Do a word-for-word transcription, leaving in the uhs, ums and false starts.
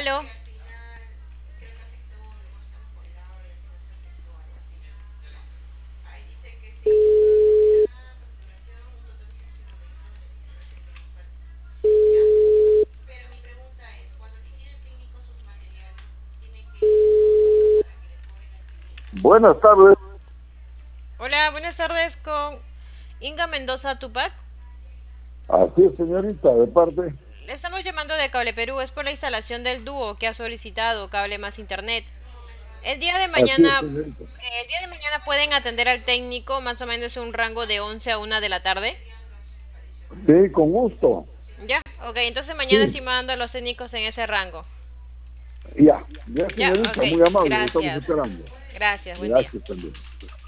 Aló. Buenas tardes. Hola, buenas tardes con Inga Mendoza Tupac. Así es, señorita, de parte. Le estamos llamando de Cable Perú, es por la instalación del dúo que ha solicitado Cable más Internet. El día de Así es, mañana, señorita. eh, el día de mañana pueden atender al técnico más o menos en un rango de once a una de la tarde. Sí, con gusto. Ya, ok, entonces mañana sí Sí, mando a los técnicos en ese rango. ya. Ya, Ya, señorita, ok, muy amable, lo estamos gracias. esperando. Gracias, buen día. Gracias también.